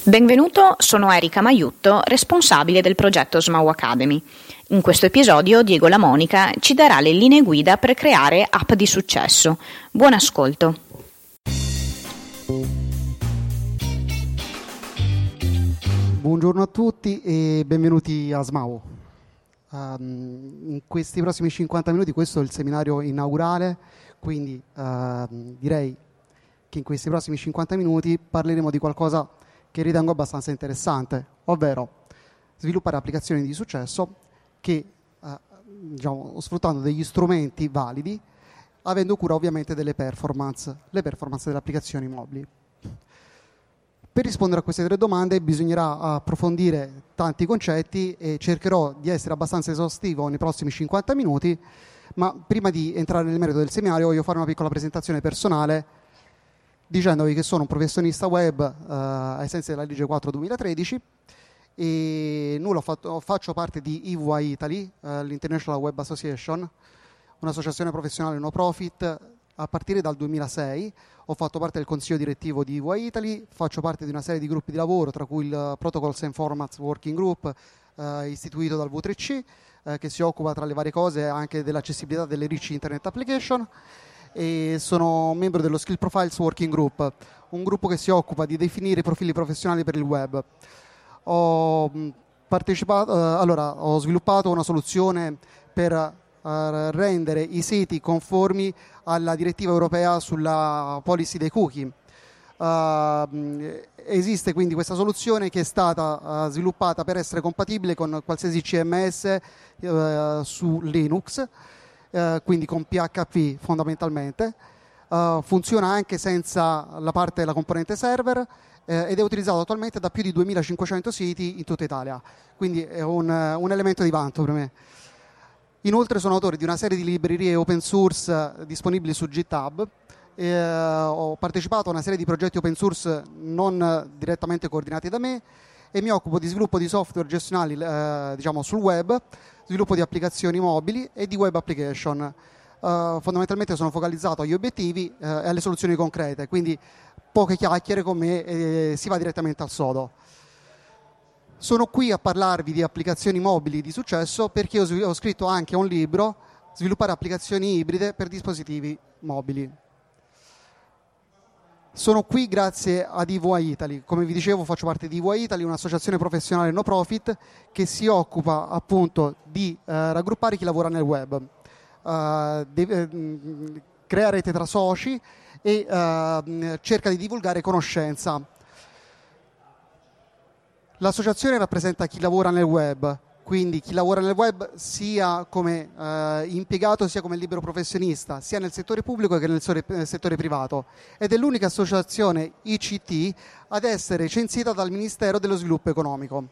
Benvenuto, sono Erika Maiutto, responsabile del progetto SMAU Academy. In questo episodio Diego Lamonica ci darà le linee guida per creare app di successo. Buon ascolto. Buongiorno a tutti e benvenuti a SMAU. In questi prossimi 50 minuti questo è il seminario inaugurale, quindi direi che in questi prossimi 50 minuti parleremo di qualcosa che ritengo abbastanza interessante, ovvero sviluppare applicazioni di successo che, sfruttando degli strumenti validi, avendo cura ovviamente delle performance, le performance delle applicazioni mobili. Per rispondere a queste tre domande bisognerà approfondire tanti concetti e cercherò di essere abbastanza esaustivo nei prossimi 50 minuti, ma prima di entrare nel merito del seminario voglio fare una piccola presentazione personale dicendovi che sono un professionista web ai sensi della legge 4/2013 e faccio parte di IWA Italy, l'International Web Association, un'associazione professionale no profit a partire dal 2006. Ho fatto parte del consiglio direttivo di IWA Italy, faccio parte di una serie di gruppi di lavoro, tra cui il Protocols and Formats Working Group, istituito dal V3C, che si occupa tra le varie cose anche dell'accessibilità delle rich internet application, e sono membro dello Skill Profiles Working Group, un gruppo che si occupa di definire i profili professionali per il web. Ho sviluppato una soluzione per rendere i siti conformi alla direttiva europea sulla policy dei cookie. Esiste quindi questa soluzione che è stata sviluppata per essere compatibile con qualsiasi CMS su Linux, quindi con PHP fondamentalmente. Funziona anche senza la componente server ed è utilizzato attualmente da più di 2500 siti in tutta Italia, quindi è un elemento di vanto per me. Inoltre sono autore di una serie di librerie open source disponibili su GitHub. Ho partecipato a una serie di progetti open source non direttamente coordinati da me e mi occupo di sviluppo di software gestionali sul web, sviluppo di applicazioni mobili e di web application. Fondamentalmente sono focalizzato agli obiettivi e alle soluzioni concrete, quindi poche chiacchiere con me e si va direttamente al sodo. Sono qui a parlarvi di applicazioni mobili di successo perché ho scritto anche un libro, Sviluppare applicazioni ibride per dispositivi mobili. Sono qui grazie ad IWA Italy. Come vi dicevo, faccio parte di IWA Italy, un'associazione professionale no profit che si occupa appunto di raggruppare chi lavora nel web, crea rete tra soci e cerca di divulgare conoscenza. L'associazione rappresenta chi lavora nel web, quindi chi lavora nel web sia come impiegato sia come libero professionista, sia nel settore pubblico che nel settore privato, ed è l'unica associazione ICT ad essere censita dal Ministero dello Sviluppo Economico.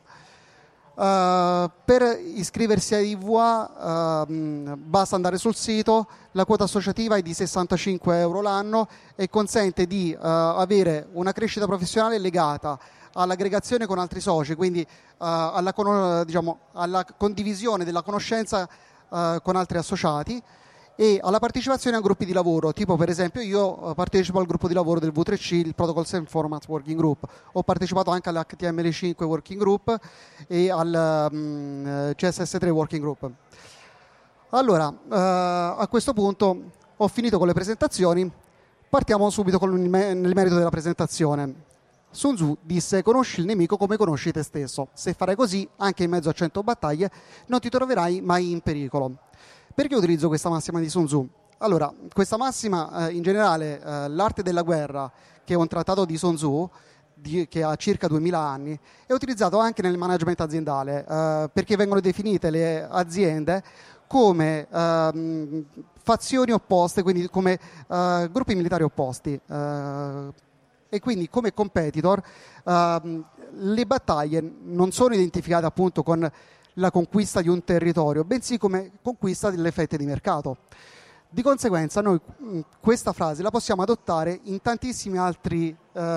Per iscriversi a IWA basta andare sul sito, la quota associativa è di 65 euro l'anno e consente di avere una crescita professionale legata all'aggregazione con altri soci, quindi alla condivisione della conoscenza con altri associati e alla partecipazione a gruppi di lavoro, tipo per esempio io partecipo al gruppo di lavoro del V3C, il Protocols and Formats Working Group. Ho partecipato anche all'HTML5 Working Group e al CSS3 Working Group. Allora, a questo punto ho finito con le presentazioni, partiamo subito nel merito della presentazione. Sun Tzu disse: conosci il nemico come conosci te stesso. Se farai così, anche in mezzo a 100 battaglie, non ti troverai mai in pericolo. Perché utilizzo questa massima di Sun Tzu? Allora, questa massima, in generale, l'arte della guerra, che è un trattato di Sun Tzu, che ha circa 2000 anni, è utilizzato anche nel management aziendale, perché vengono definite le aziende come fazioni opposte, quindi come gruppi militari opposti. E quindi come competitor le battaglie non sono identificate appunto con la conquista di un territorio, bensì come conquista delle fette di mercato. Di conseguenza noi questa frase la possiamo adottare in tantissime altre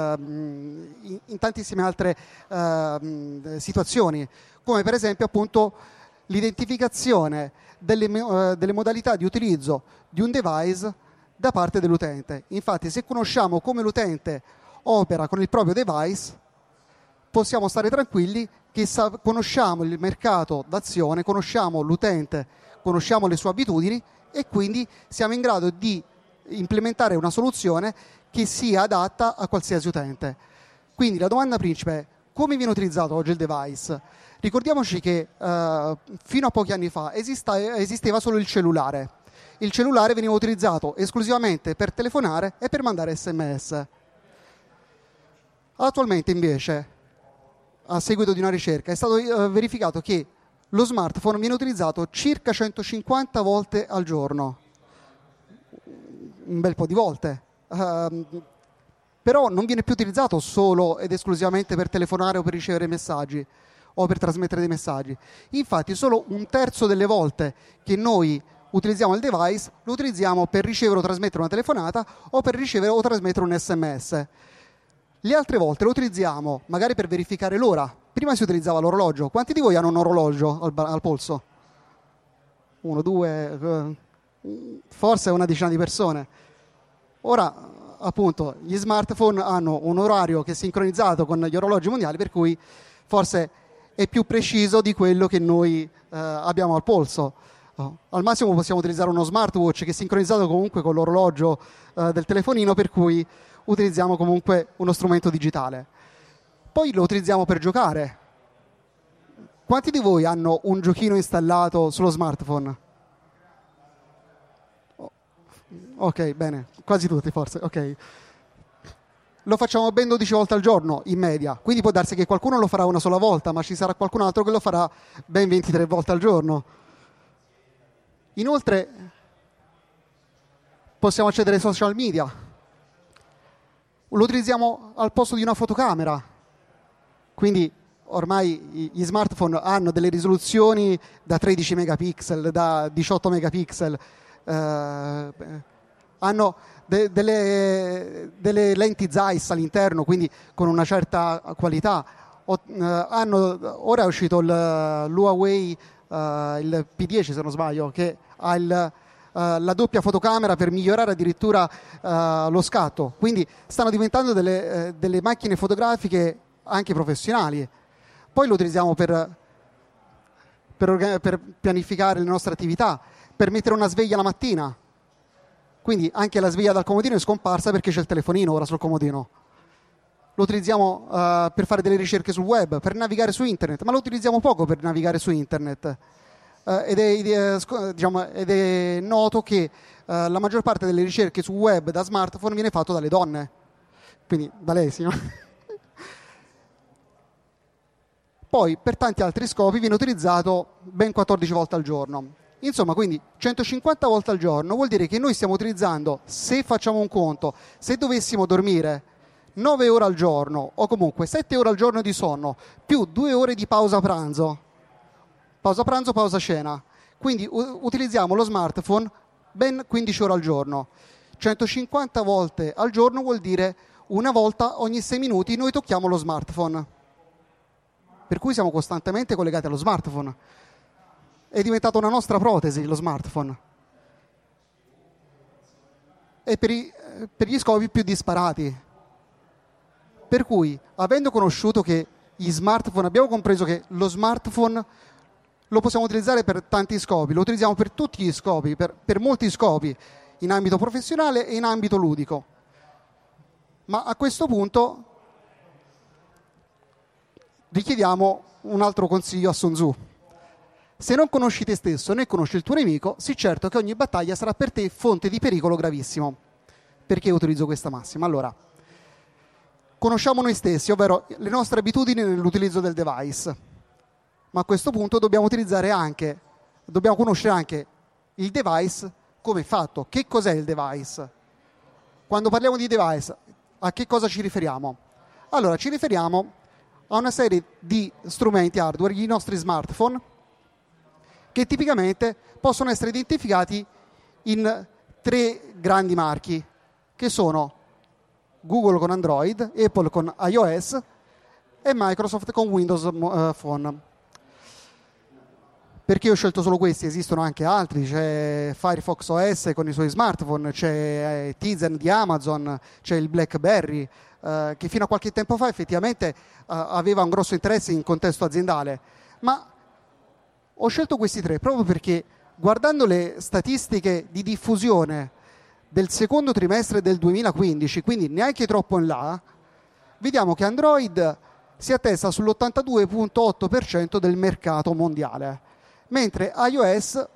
situazioni, come per esempio appunto l'identificazione delle modalità di utilizzo di un device da parte dell'utente. Infatti, se conosciamo come l'utente opera con il proprio device, possiamo stare tranquilli che conosciamo il mercato d'azione, conosciamo l'utente, conosciamo le sue abitudini e quindi siamo in grado di implementare una soluzione che sia adatta a qualsiasi utente. Quindi la domanda principe è: come viene utilizzato oggi il device? Ricordiamoci che fino a pochi anni fa esisteva solo il cellulare. Il cellulare veniva utilizzato esclusivamente per telefonare e per mandare SMS. Attualmente invece, a seguito di una ricerca, è stato verificato che lo smartphone viene utilizzato circa 150 volte al giorno. Un bel po' di volte. Però non viene più utilizzato solo ed esclusivamente per telefonare o per ricevere messaggi o per trasmettere dei messaggi. Infatti solo un terzo delle volte che noi utilizziamo il device lo utilizziamo per ricevere o trasmettere una telefonata o per ricevere o trasmettere un SMS. Le altre volte lo utilizziamo magari per verificare l'ora. Prima si utilizzava l'orologio. Quanti di voi hanno un orologio al polso? 1, 2, forse una decina di persone. Ora, appunto, gli smartphone hanno un orario che è sincronizzato con gli orologi mondiali, per cui forse è più preciso di quello che noi abbiamo al polso. Al massimo possiamo utilizzare uno smartwatch che è sincronizzato comunque con l'orologio del telefonino, per cui utilizziamo comunque uno strumento digitale. Poi lo utilizziamo per giocare. Quanti di voi hanno un giochino installato sullo smartphone? Ok, bene, quasi tutti forse, ok. Lo facciamo ben 12 volte al giorno in media, quindi può darsi che qualcuno lo farà una sola volta, ma ci sarà qualcun altro che lo farà ben 23 volte al giorno. Inoltre possiamo accedere ai social media. Lo utilizziamo al posto di una fotocamera, quindi ormai gli smartphone hanno delle risoluzioni da 13 megapixel, da 18 megapixel, hanno delle lenti Zeiss all'interno, quindi con una certa qualità. Ora è uscito l'Huawei, il P10 se non sbaglio, che ha la doppia fotocamera per migliorare addirittura lo scatto, quindi stanno diventando delle macchine fotografiche anche professionali. Poi lo utilizziamo per pianificare le nostre attività, per mettere una sveglia la mattina, quindi anche la sveglia dal comodino è scomparsa perché c'è il telefonino ora sul comodino. Lo utilizziamo per fare delle ricerche sul web, per navigare su internet, ma lo utilizziamo poco per navigare su internet. Ed è noto che la maggior parte delle ricerche su web da smartphone viene fatto dalle donne, quindi da lei, signora. Poi per tanti altri scopi viene utilizzato ben 14 volte al giorno. Insomma, quindi 150 volte al giorno vuol dire che noi stiamo utilizzando, se facciamo un conto, se dovessimo dormire 9 ore al giorno o comunque 7 ore al giorno di sonno più 2 ore di pausa pranzo, pausa cena, quindi utilizziamo lo smartphone ben 15 ore al giorno. 150 volte al giorno vuol dire una volta ogni 6 minuti noi tocchiamo lo smartphone, per cui siamo costantemente collegati allo smartphone. È diventato una nostra protesi lo smartphone, e per gli scopi più disparati. Per cui, avendo conosciuto che gli smartphone, abbiamo compreso che lo smartphone lo possiamo utilizzare per tanti scopi, lo utilizziamo per tutti gli scopi, per molti scopi, in ambito professionale e in ambito ludico. Ma a questo punto richiediamo un altro consiglio a Sun Tzu. Se non conosci te stesso né conosci il tuo nemico, sii certo che ogni battaglia sarà per te fonte di pericolo gravissimo. Perché utilizzo questa massima? Allora, conosciamo noi stessi, ovvero le nostre abitudini nell'utilizzo del device. Ma a questo punto dobbiamo conoscere anche il device come è fatto. Che cos'è il device? Quando parliamo di device, a che cosa ci riferiamo? Allora, ci riferiamo a una serie di strumenti hardware, i nostri smartphone, che tipicamente possono essere identificati in 3 grandi marchi, che sono Google con Android, Apple con iOS e Microsoft con Windows Phone. Perché ho scelto solo questi? Esistono anche altri, c'è Firefox OS con i suoi smartphone, c'è Tizen di Amazon, c'è il BlackBerry, che fino a qualche tempo fa effettivamente aveva un grosso interesse in contesto aziendale. Ma ho scelto questi tre proprio perché, guardando le statistiche di diffusione del secondo trimestre del 2015, quindi neanche troppo in là, vediamo che Android si attesta sull'82,8% del mercato mondiale, mentre iOS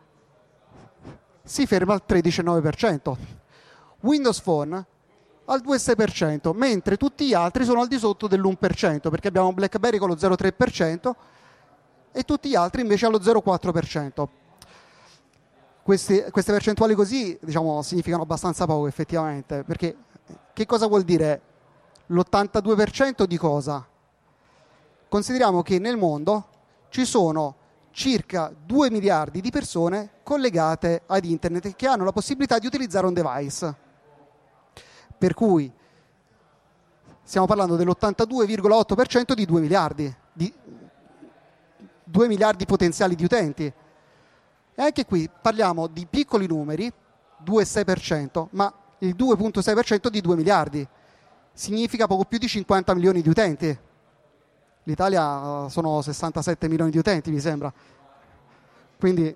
si ferma al 13,9%, Windows Phone al 2,6%, mentre tutti gli altri sono al di sotto dell'1%, perché abbiamo BlackBerry con lo 0,3% e tutti gli altri invece allo 0,4%. Queste percentuali così, diciamo, significano abbastanza poco effettivamente, perché che cosa vuol dire l'82% di cosa? Consideriamo che nel mondo ci sono circa 2 miliardi di persone collegate ad internet che hanno la possibilità di utilizzare un device. Per cui stiamo parlando dell'82,8% di 2 miliardi, di 2 miliardi potenziali di utenti. E anche qui parliamo di piccoli numeri, 2,6%, ma il 2,6% di 2 miliardi significa poco più di 50 milioni di utenti. L'Italia sono 67 milioni di utenti, mi sembra. Quindi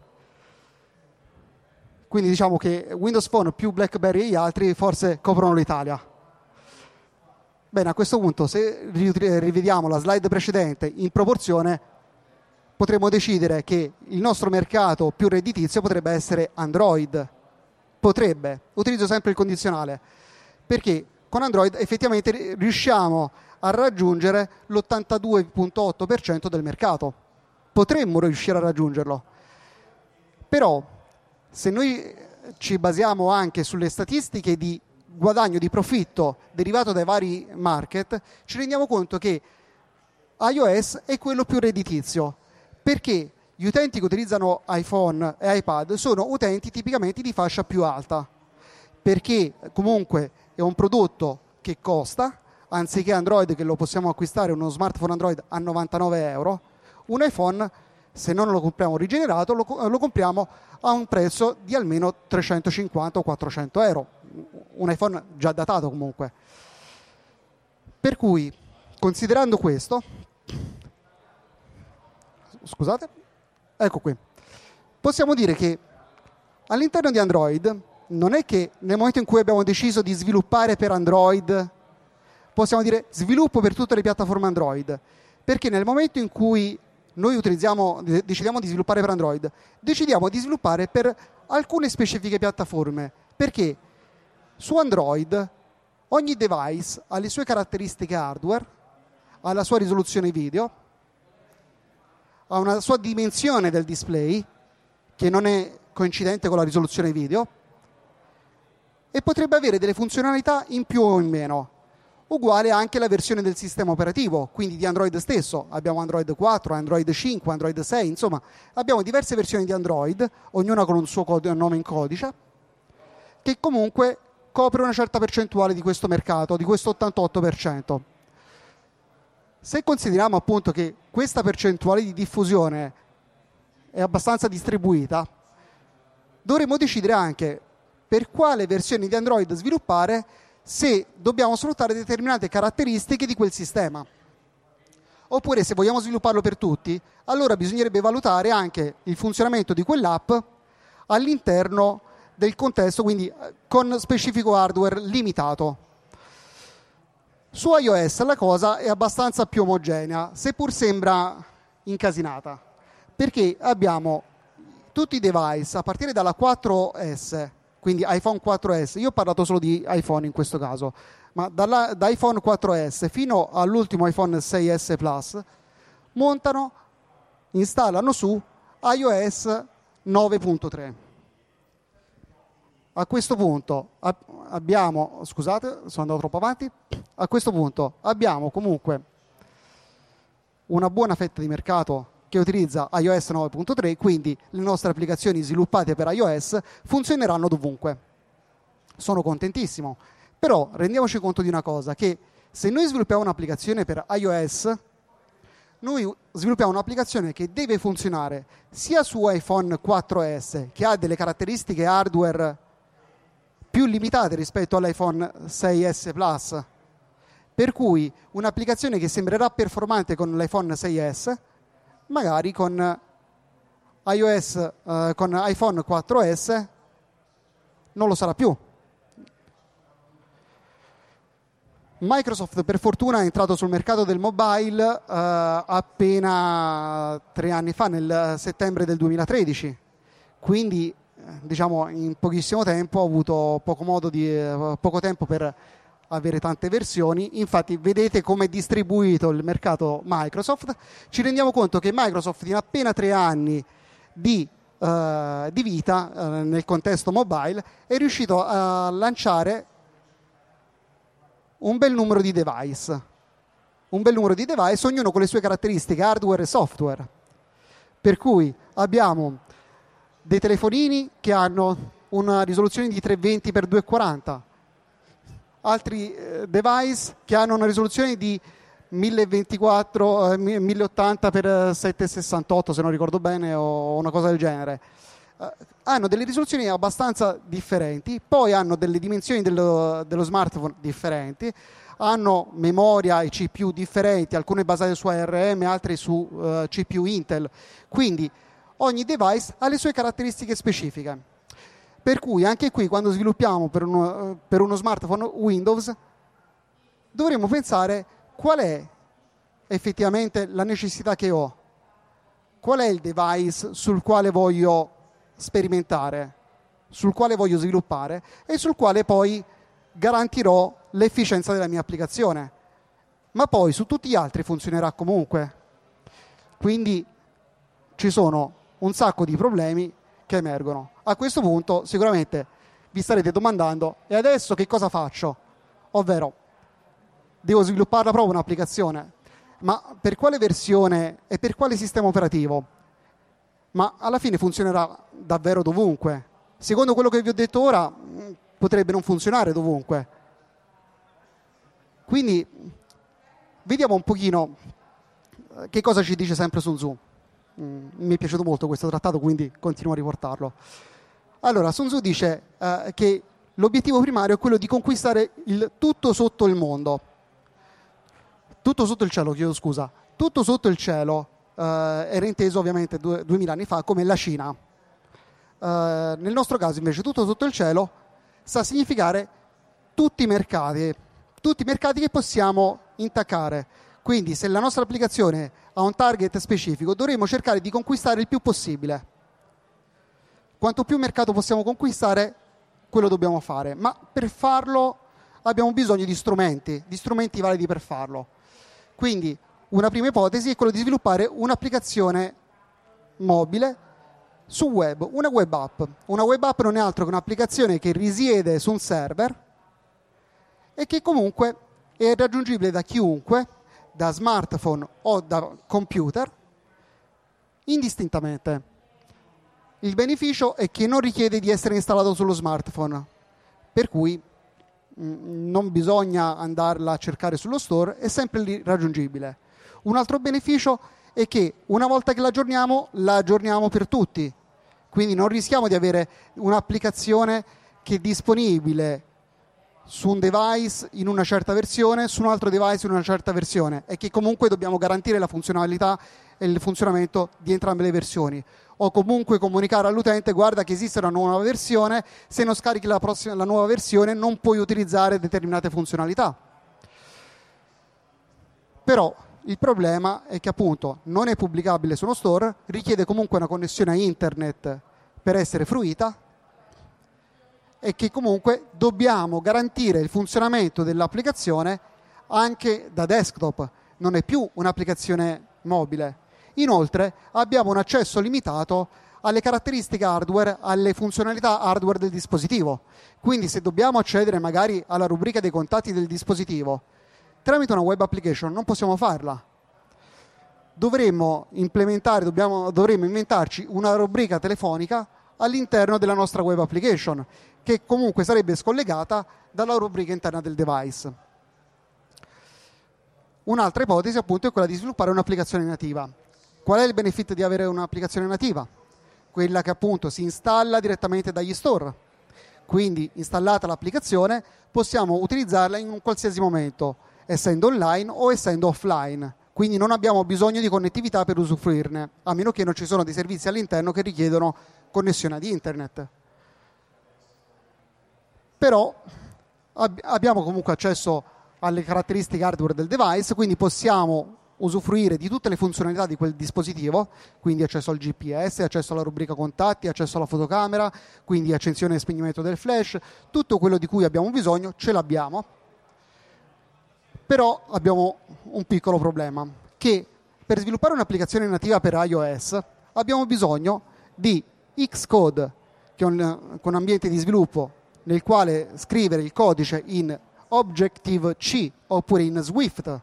diciamo che Windows Phone più BlackBerry e gli altri forse coprono l'Italia. Bene, a questo punto, se rivediamo la slide precedente in proporzione, potremmo decidere che il nostro mercato più redditizio potrebbe essere Android. Potrebbe, utilizzo sempre il condizionale, perché con Android effettivamente riusciamo a raggiungere l'82,8% del mercato. Potremmo riuscire a raggiungerlo. Però, se noi ci basiamo anche sulle statistiche di guadagno, di profitto derivato dai vari market, ci rendiamo conto che iOS è quello più redditizio, perché gli utenti che utilizzano iPhone e iPad sono utenti tipicamente di fascia più alta, perché comunque è un prodotto che costa, anziché Android che lo possiamo acquistare, uno smartphone Android a 99 euro, un iPhone, se non lo compriamo rigenerato, lo compriamo a un prezzo di almeno 350 o 400 euro, un iPhone già datato comunque. Per cui, considerando questo, scusate, ecco qui, possiamo dire che all'interno di Android non è che nel momento in cui abbiamo deciso di sviluppare per Android possiamo dire sviluppo per tutte le piattaforme Android, perché nel momento in cui noi decidiamo di sviluppare per Android, decidiamo di sviluppare per alcune specifiche piattaforme, perché su Android ogni device ha le sue caratteristiche hardware, ha la sua risoluzione video, ha una sua dimensione del display che non è coincidente con la risoluzione video e potrebbe avere delle funzionalità in più o in meno. Uguale anche la versione del sistema operativo, quindi di Android stesso. Abbiamo Android 4, Android 5, Android 6, insomma abbiamo diverse versioni di Android, ognuna con un suo nome in codice, che comunque copre una certa percentuale di questo mercato, di questo 88%. Se consideriamo appunto che questa percentuale di diffusione è abbastanza distribuita, dovremmo decidere anche per quale versione di Android sviluppare, se dobbiamo sfruttare determinate caratteristiche di quel sistema. Oppure, se vogliamo svilupparlo per tutti, allora bisognerebbe valutare anche il funzionamento di quell'app all'interno del contesto, quindi con specifico hardware limitato. Su iOS la cosa è abbastanza più omogenea, seppur sembra incasinata, perché abbiamo tutti i device, a partire dalla 4S, quindi iPhone 4S, io ho parlato solo di iPhone in questo caso, ma da iPhone 4S fino all'ultimo iPhone 6S Plus, installano su iOS 9.3. A questo punto abbiamo, scusate, sono andato troppo avanti, a questo punto abbiamo comunque una buona fetta di mercato che utilizza iOS 9.3, quindi le nostre applicazioni sviluppate per iOS funzioneranno dovunque. Sono contentissimo, però rendiamoci conto di una cosa, che se noi sviluppiamo un'applicazione per iOS, noi sviluppiamo un'applicazione che deve funzionare sia su iPhone 4S, che ha delle caratteristiche hardware più limitate rispetto all'iPhone 6S Plus, Per cui un'applicazione che sembrerà performante con l'iPhone 6S, magari con iOS, con iPhone 4S, non lo sarà più. Microsoft per fortuna è entrato sul mercato del mobile appena 3 anni fa, nel settembre del 2013, quindi diciamo in pochissimo tempo ha avuto poco tempo per avere tante versioni. Infatti vedete come è distribuito il mercato Microsoft. Ci rendiamo conto che Microsoft in appena 3 anni di vita nel contesto mobile è riuscito a lanciare un bel numero di device, ognuno con le sue caratteristiche hardware e software. Per cui abbiamo dei telefonini che hanno una risoluzione di 320x240, altri device che hanno una risoluzione di 1080x768, se non ricordo bene, o una cosa del genere. Hanno delle risoluzioni abbastanza differenti, poi hanno delle dimensioni dello smartphone differenti, hanno memoria e CPU differenti, alcune basate su ARM, altre su CPU Intel, quindi ogni device ha le sue caratteristiche specifiche. Per cui anche qui, quando sviluppiamo per uno smartphone Windows, dovremmo pensare qual è effettivamente la necessità che ho, qual è il device sul quale voglio sperimentare, sul quale voglio sviluppare e sul quale poi garantirò l'efficienza della mia applicazione, ma poi su tutti gli altri funzionerà comunque. Quindi ci sono un sacco di problemi che emergono. A questo punto sicuramente vi starete domandando: e adesso che cosa faccio? Ovvero, devo svilupparla proprio un'applicazione, ma per quale versione e per quale sistema operativo? Ma alla fine funzionerà davvero dovunque? Secondo quello che vi ho detto ora, potrebbe non funzionare dovunque. Quindi vediamo un pochino che cosa ci dice sempre Sun Tzu. Mi è piaciuto molto questo trattato, quindi continuo a riportarlo. Allora, Sun Tzu dice che l'obiettivo primario è quello di conquistare il tutto sotto il mondo. Tutto sotto il cielo, chiedo scusa. Tutto sotto il cielo era inteso ovviamente 2000 anni fa come la Cina. Nel nostro caso invece tutto sotto il cielo sta a significare tutti i mercati che possiamo intaccare. Quindi se la nostra applicazione ha un target specifico, dovremo cercare di conquistare il più possibile. Quanto più mercato possiamo conquistare, quello dobbiamo fare, ma per farlo abbiamo bisogno di strumenti validi per farlo. Quindi una prima ipotesi è quella di sviluppare un'applicazione mobile su web, una web app. Una web app non è altro che un'applicazione che risiede su un server e che comunque è raggiungibile da chiunque, da smartphone o da computer, indistintamente. Il beneficio è che non richiede di essere installato sullo smartphone, per cui non bisogna andarla a cercare sullo store, è sempre lì raggiungibile. Un altro beneficio è che una volta che la aggiorniamo per tutti, quindi non rischiamo di avere un'applicazione che è disponibile su un device in una certa versione, su un altro device in una certa versione, e che comunque dobbiamo garantire la funzionalità e il funzionamento di entrambe le versioni, o comunque comunicare all'utente: guarda che esiste una nuova versione, se non scarichi la nuova versione non puoi utilizzare determinate funzionalità. Però il problema è che appunto non è pubblicabile su uno store, richiede comunque una connessione a internet per essere fruita, e che comunque dobbiamo garantire il funzionamento dell'applicazione anche da desktop, non è più un'applicazione mobile. Inoltre abbiamo un accesso limitato alle caratteristiche hardware, alle funzionalità hardware del dispositivo. Quindi se dobbiamo accedere magari alla rubrica dei contatti del dispositivo tramite una web application non possiamo farla. Dovremmo inventarci una rubrica telefonica all'interno della nostra web application, che comunque sarebbe scollegata dalla rubrica interna del device. Un'altra ipotesi appunto è quella di sviluppare un'applicazione nativa. Qual è il benefit di avere un'applicazione nativa? Quella che appunto si installa direttamente dagli store. Quindi installata l'applicazione possiamo utilizzarla in un qualsiasi momento. essendo online o essendo offline. Quindi non abbiamo bisogno di connettività per usufruirne, a meno che non ci sono dei servizi all'interno che richiedono connessione ad internet. Però abbiamo comunque accesso alle caratteristiche hardware del device, quindi possiamo usufruire di tutte le funzionalità di quel dispositivo, quindi accesso al GPS, accesso alla rubrica contatti, accesso alla fotocamera, quindi accensione e spegnimento del flash, tutto quello di cui abbiamo bisogno ce l'abbiamo. Però abbiamo un piccolo problema, che per sviluppare un'applicazione nativa per iOS abbiamo bisogno di Xcode, che è un ambiente di sviluppo nel quale scrivere il codice in Objective-C oppure in Swift,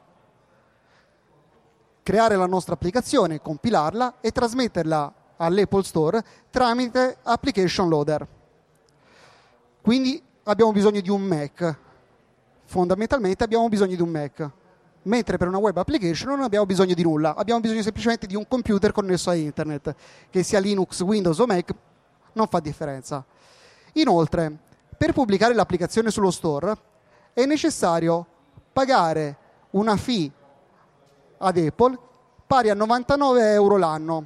creare la nostra applicazione, compilarla e trasmetterla all'Apple Store tramite Application Loader. Quindi abbiamo bisogno di un Mac. Fondamentalmente abbiamo bisogno di un Mac, mentre per una web application non abbiamo bisogno di nulla, abbiamo bisogno semplicemente di un computer connesso a internet, che sia Linux, Windows o Mac, non fa differenza. Inoltre, per pubblicare l'applicazione sullo store è necessario pagare una fee ad Apple pari a 99 euro l'anno.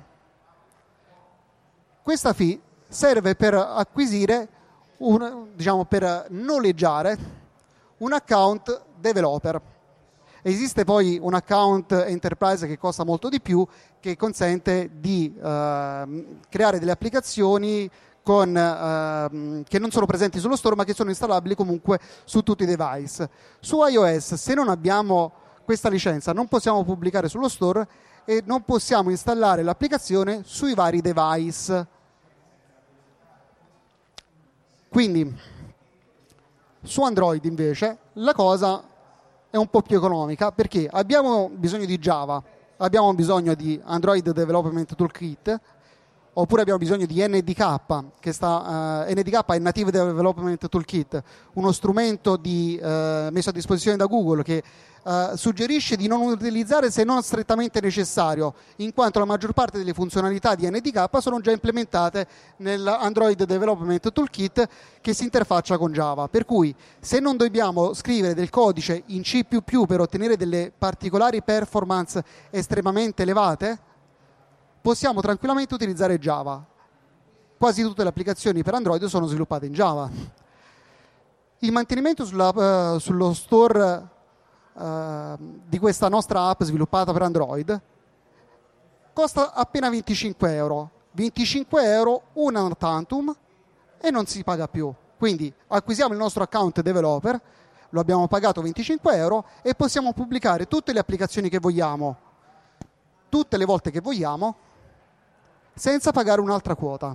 Questa fee serve per acquisire, per noleggiare un account developer. Esiste poi un account enterprise che costa molto di più, che consente di creare delle applicazioni che non sono presenti sullo store ma che sono installabili comunque su tutti i device. Su iOS, se non abbiamo questa licenza, non possiamo pubblicare sullo store e non possiamo installare l'applicazione sui vari device. Quindi su Android invece la cosa è un po' più economica, perché abbiamo bisogno di Java, abbiamo bisogno di Android Development Toolkit, oppure abbiamo bisogno di NDK, NDK è Native Development Toolkit, uno strumento messo a disposizione da Google che suggerisce di non utilizzare se non strettamente necessario, in quanto la maggior parte delle funzionalità di NDK sono già implementate nell'Android Development Toolkit che si interfaccia con Java. Per cui se non dobbiamo scrivere del codice in C++ per ottenere delle particolari performance estremamente elevate, possiamo tranquillamente utilizzare Java. Quasi tutte le applicazioni per Android sono sviluppate in Java. Il mantenimento sullo store di questa nostra app sviluppata per Android costa appena 25 euro. 25 euro una tantum e non si paga più. Quindi acquisiamo il nostro account developer, lo abbiamo pagato 25 euro e possiamo pubblicare tutte le applicazioni che vogliamo, tutte le volte che vogliamo, senza pagare un'altra quota.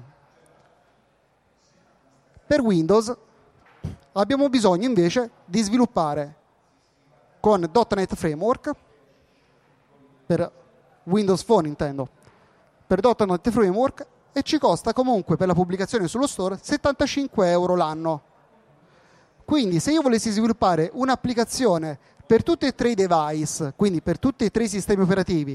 Per Windows abbiamo bisogno invece di sviluppare con .NET Framework, per Windows Phone intendo, per .NET Framework, e ci costa comunque per la pubblicazione sullo store 75 euro l'anno. Quindi se io volessi sviluppare un'applicazione per tutti e tre i device, quindi per tutti e tre i sistemi operativi,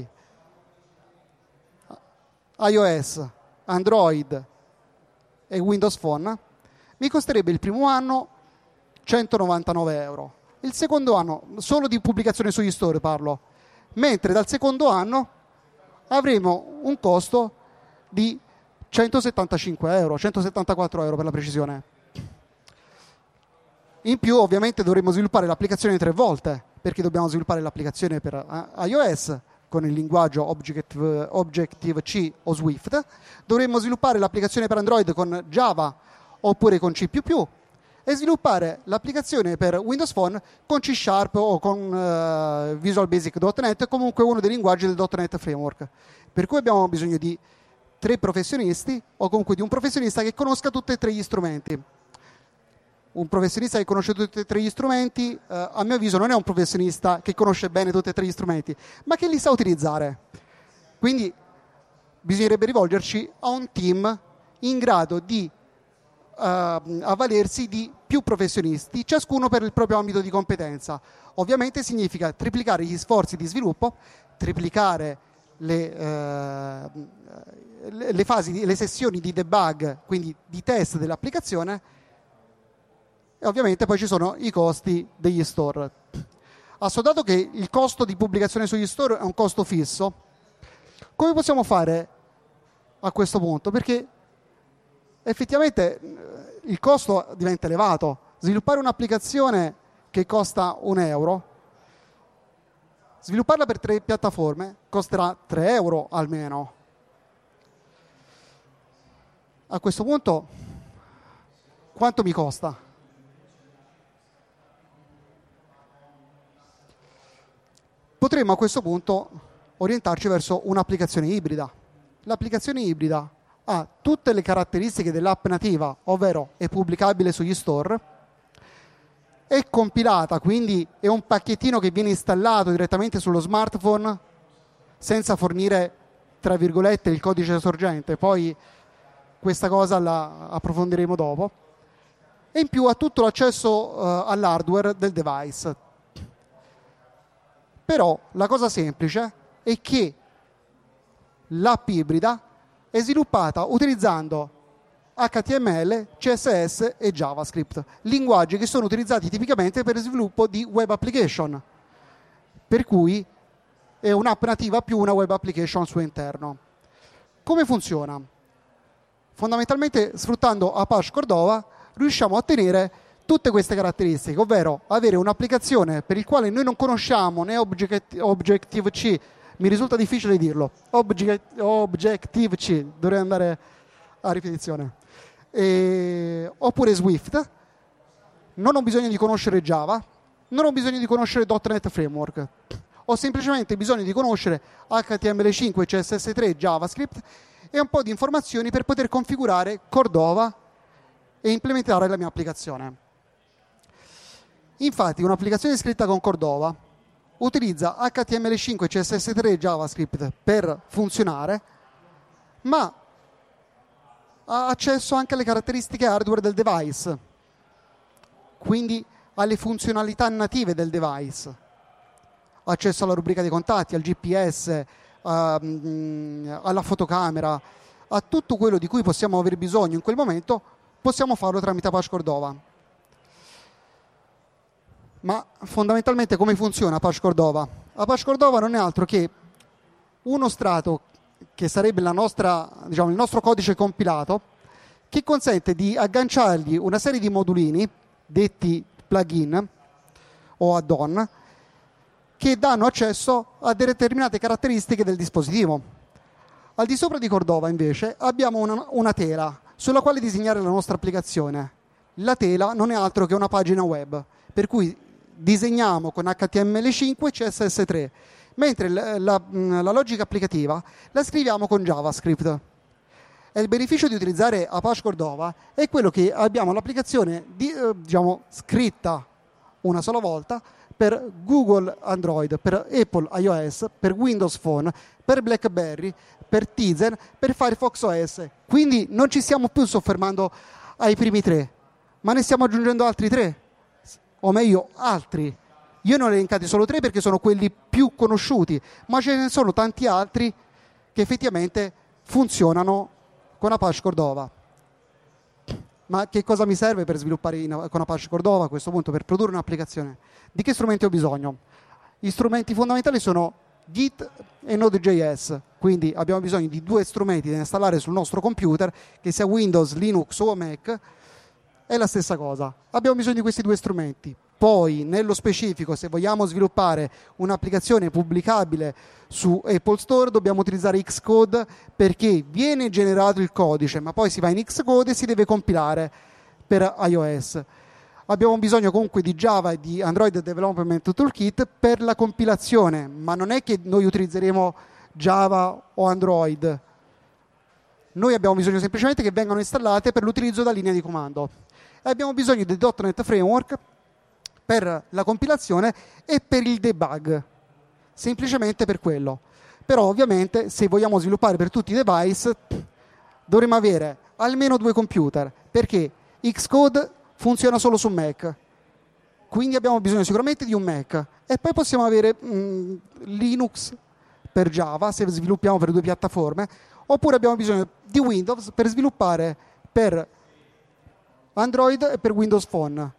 iOS, Android e Windows Phone, mi costerebbe il primo anno 199 euro. Il secondo anno, solo di pubblicazione sugli store parlo, mentre dal secondo anno avremo un costo di 175 euro, 174 euro per la precisione. In più ovviamente dovremo sviluppare l'applicazione 3 volte, perché dobbiamo sviluppare l'applicazione per iOS con il linguaggio Objective-C o Swift, dovremmo sviluppare l'applicazione per Android con Java oppure con C++, e sviluppare l'applicazione per Windows Phone con C# o con Visual Basic.NET, comunque uno dei linguaggi del .NET Framework. Per cui abbiamo bisogno di 3 professionisti o comunque di un professionista che conosca tutti e 3 gli strumenti. Un professionista che conosce tutti e 3 gli strumenti, a mio avviso, non è un professionista che conosce bene tutti e 3 gli strumenti, ma che li sa utilizzare. Quindi bisognerebbe rivolgerci a un team in grado di avvalersi di più professionisti, ciascuno per il proprio ambito di competenza. Ovviamente significa triplicare gli sforzi di sviluppo, triplicare le fasi, le sessioni di debug, quindi di test dell'applicazione, e ovviamente poi ci sono i costi degli store. assodato che il costo di pubblicazione sugli store è un costo fisso, come possiamo fare a questo punto? Perché effettivamente il costo diventa elevato. Sviluppare un'applicazione che costa €1, svilupparla per 3 piattaforme costerà €3 almeno. A questo punto, quanto mi costa? Potremmo a questo punto orientarci verso un'applicazione ibrida. L'applicazione ibrida ha tutte le caratteristiche dell'app nativa, ovvero è pubblicabile sugli store, è compilata, quindi è un pacchettino che viene installato direttamente sullo smartphone senza fornire, tra virgolette, il codice sorgente. Poi questa cosa la approfondiremo dopo. E in più ha tutto l'accesso all'hardware del device. Però la cosa semplice è che l'app ibrida è sviluppata utilizzando HTML, CSS e JavaScript, linguaggi che sono utilizzati tipicamente per il sviluppo di web application, per cui è un'app nativa più una web application al suo interno. Come funziona? Fondamentalmente, sfruttando Apache Cordova, riusciamo a ottenere tutte queste caratteristiche, ovvero avere un'applicazione per il quale noi non conosciamo né Objective-C, mi risulta difficile dirlo, Objective-C, dovrei andare a ripetizione, oppure Swift. Non ho bisogno di conoscere Java, non ho bisogno di conoscere .NET Framework, ho semplicemente bisogno di conoscere HTML5, CSS3, JavaScript e un po' di informazioni per poter configurare Cordova e implementare la mia applicazione. Infatti un'applicazione scritta con Cordova utilizza HTML5, CSS3 e JavaScript per funzionare, ma ha accesso anche alle caratteristiche hardware del device, quindi alle funzionalità native del device, accesso alla rubrica dei contatti, al GPS, alla fotocamera, a tutto quello di cui possiamo aver bisogno in quel momento, possiamo farlo tramite Apache Cordova. Ma fondamentalmente come funziona Apache Cordova? Apache Cordova non è altro che uno strato che sarebbe il nostro codice compilato, che consente di agganciargli una serie di modulini, detti plugin o add-on, che danno accesso a determinate caratteristiche del dispositivo. Al di sopra di Cordova, invece, abbiamo una tela sulla quale disegnare la nostra applicazione. La tela non è altro che una pagina web, per cui disegniamo con HTML5 e CSS3, mentre la logica applicativa la scriviamo con JavaScript. E il beneficio di utilizzare Apache Cordova è quello che abbiamo l'applicazione scritta una sola volta per Google Android, per Apple iOS, per Windows Phone, per BlackBerry, per Tizen, per Firefox OS. Quindi non ci stiamo più soffermando ai primi 3, ma ne stiamo aggiungendo altri 3, o meglio altri. Io ne ho elencati solo 3 perché sono quelli più conosciuti, ma ce ne sono tanti altri che effettivamente funzionano con Apache Cordova. Ma che cosa mi serve per sviluppare con Apache Cordova a questo punto, per produrre un'applicazione? Di che strumenti ho bisogno? Gli strumenti fondamentali sono Git e Node.js, quindi abbiamo bisogno di 2 strumenti da installare sul nostro computer, che sia Windows, Linux o Mac, è la stessa cosa. Abbiamo bisogno di questi 2 strumenti. Poi, nello specifico, se vogliamo sviluppare un'applicazione pubblicabile su Apple Store, dobbiamo utilizzare Xcode, perché viene generato il codice, ma poi si va in Xcode e si deve compilare per iOS. Abbiamo bisogno comunque di Java e di Android Development Toolkit per la compilazione, ma non è che noi utilizzeremo Java o Android. Noi abbiamo bisogno semplicemente che vengano installate per l'utilizzo da linea di comando. E abbiamo bisogno del .NET Framework per la compilazione e per il debug, semplicemente per quello. Però ovviamente se vogliamo sviluppare per tutti i device dovremo avere almeno 2 computer, perché Xcode funziona solo su Mac, quindi abbiamo bisogno sicuramente di un Mac, e poi possiamo avere Linux per Java se sviluppiamo per 2 piattaforme, oppure abbiamo bisogno di Windows per sviluppare per Android e per Windows Phone.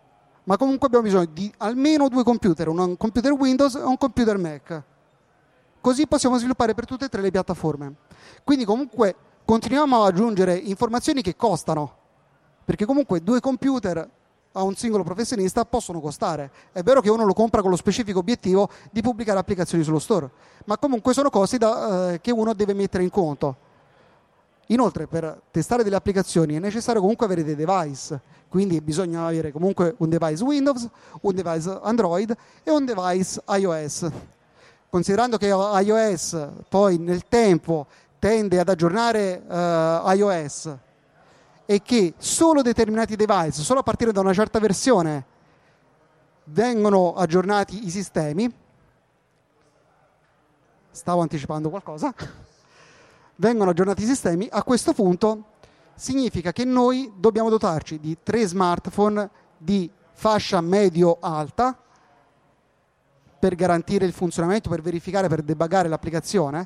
ma comunque abbiamo bisogno di almeno 2 computer, un computer Windows e un computer Mac. Così possiamo sviluppare per tutte e 3 le piattaforme. Quindi comunque continuiamo ad aggiungere informazioni che costano, perché comunque 2 computer a un singolo professionista possono costare. È vero che uno lo compra con lo specifico obiettivo di pubblicare applicazioni sullo store, ma comunque sono costi che uno deve mettere in conto. Inoltre, per testare delle applicazioni è necessario comunque avere dei device, quindi bisogna avere comunque un device Windows, un device Android e un device iOS. Considerando che iOS poi nel tempo tende ad aggiornare iOS e che solo determinati device, solo a partire da una certa versione, vengono aggiornati i sistemi, stavo anticipando qualcosa, vengono aggiornati i sistemi, a questo punto significa che noi dobbiamo dotarci di 3 smartphone di fascia medio-alta per garantire il funzionamento, per verificare, per debuggare l'applicazione,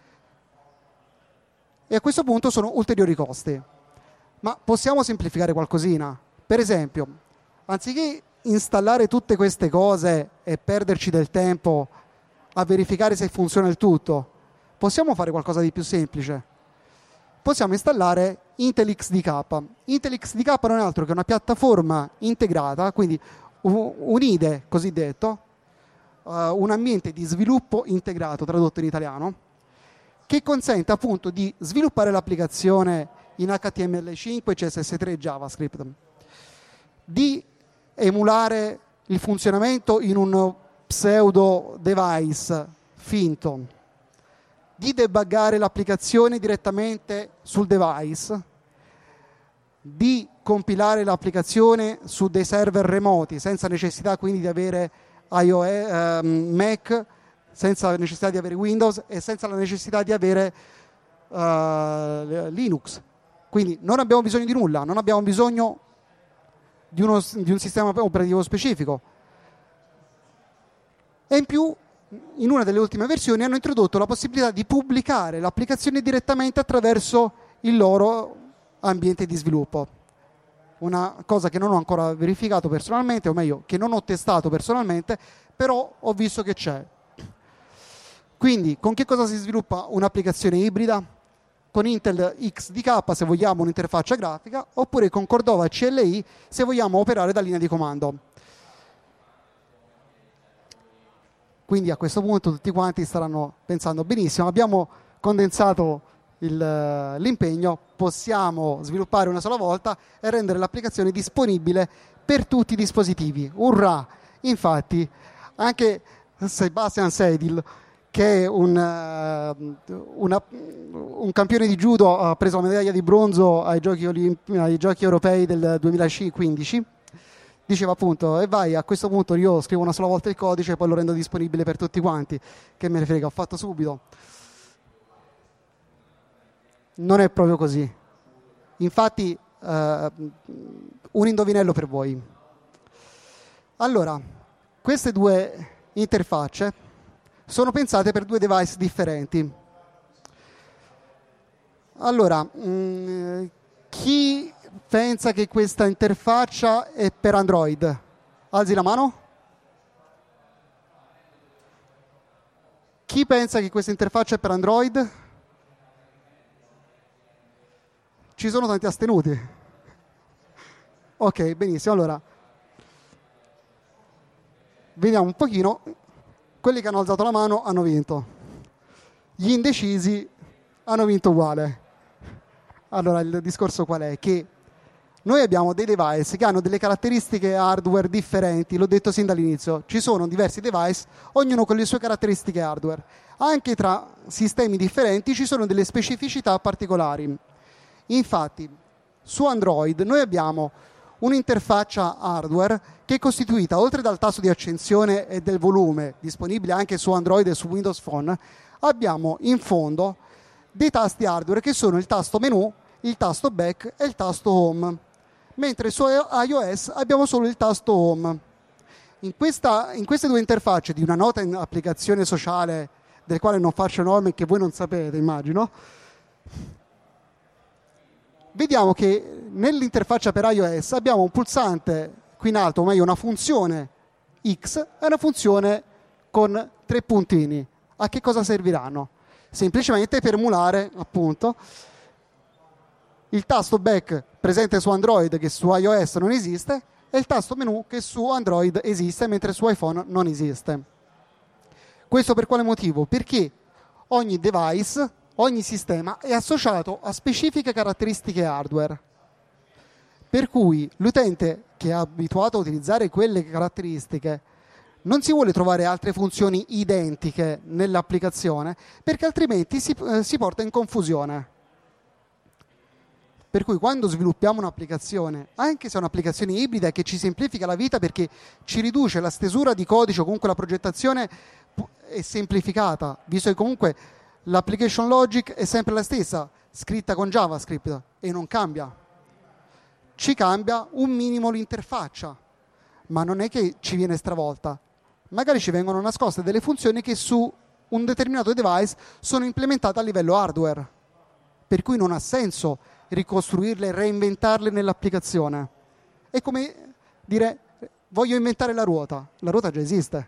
e a questo punto sono ulteriori costi. Ma possiamo semplificare qualcosina. Per esempio, anziché installare tutte queste cose e perderci del tempo a verificare se funziona il tutto, possiamo fare qualcosa di più semplice. Possiamo installare Intel XDK. Intel XDK non è altro che una piattaforma integrata, quindi un IDE cosiddetto, un ambiente di sviluppo integrato, tradotto in italiano, che consente appunto di sviluppare l'applicazione in HTML5, CSS3 e JavaScript, di emulare il funzionamento in un pseudo device finto, di debuggare l'applicazione direttamente sul device, di compilare l'applicazione su dei server remoti senza necessità quindi di avere iOS, Mac, senza necessità di avere Windows e senza la necessità di avere Linux. Quindi non abbiamo bisogno di nulla, non abbiamo bisogno di un sistema operativo specifico. E in più, in una delle ultime versioni hanno introdotto la possibilità di pubblicare l'applicazione direttamente attraverso il loro ambiente di sviluppo. Una cosa che non ho ancora verificato personalmente, o meglio, che non ho testato personalmente, però ho visto che c'è. Quindi, con che cosa si sviluppa un'applicazione ibrida? Con Intel XDK se vogliamo un'interfaccia grafica, oppure con Cordova CLI se vogliamo operare da linea di comando. Quindi a questo punto tutti quanti staranno pensando benissimo, abbiamo condensato l'impegno, possiamo sviluppare una sola volta e rendere l'applicazione disponibile per tutti i dispositivi. Urrà! Infatti anche Sebastian Seidel, che è un campione di judo, ha preso la medaglia di bronzo ai giochi europei del 2015, diceva appunto, e vai, a questo punto io scrivo una sola volta il codice e poi lo rendo disponibile per tutti quanti, che me ne frega, ho fatto subito. Non è proprio così. Infatti un indovinello per voi. Allora, queste 2 interfacce sono pensate per 2 device differenti. Allora, chi pensa che questa interfaccia è per Android? Alzi la mano. Chi pensa che questa interfaccia è per Android? Ci sono tanti astenuti. Ok, benissimo. Allora, vediamo un pochino. Quelli che hanno alzato la mano hanno vinto. Gli indecisi hanno vinto uguale. Allora, il discorso qual è? Che noi abbiamo dei device che hanno delle caratteristiche hardware differenti, l'ho detto sin dall'inizio. Ci sono diversi device, ognuno con le sue caratteristiche hardware. Anche tra sistemi differenti ci sono delle specificità particolari. Infatti, su Android noi abbiamo un'interfaccia hardware che è costituita, oltre dal tasto di accensione e del volume, disponibile anche su Android e su Windows Phone, abbiamo in fondo dei tasti hardware che sono il tasto menu, il tasto back e il tasto home, mentre su iOS abbiamo solo il tasto home. In queste 2 interfacce di una nota in applicazione sociale, del quale non faccio nome, che voi non sapete, immagino, vediamo che nell'interfaccia per iOS abbiamo un pulsante qui in alto, o meglio una funzione x e una funzione con 3 puntini. A che cosa serviranno? Semplicemente per emulare, appunto, il tasto back presente su Android che su iOS non esiste e il tasto menu che su Android esiste mentre su iPhone non esiste. Questo per quale motivo? Perché ogni device, ogni sistema è associato a specifiche caratteristiche hardware. Per cui l'utente che è abituato a utilizzare quelle caratteristiche non si vuole trovare altre funzioni identiche nell'applicazione perché altrimenti si porta in confusione. Per cui quando sviluppiamo un'applicazione, anche se è un'applicazione ibrida che ci semplifica la vita perché ci riduce la stesura di codice o comunque la progettazione è semplificata, visto che comunque l'application logic è sempre la stessa, scritta con JavaScript e non cambia. Ci cambia un minimo l'interfaccia, ma non è che ci viene stravolta. Magari ci vengono nascoste delle funzioni che su un determinato device sono implementate a livello hardware, per cui non ha senso ricostruirle e reinventarle nell'applicazione. È come dire voglio inventare la ruota già esiste.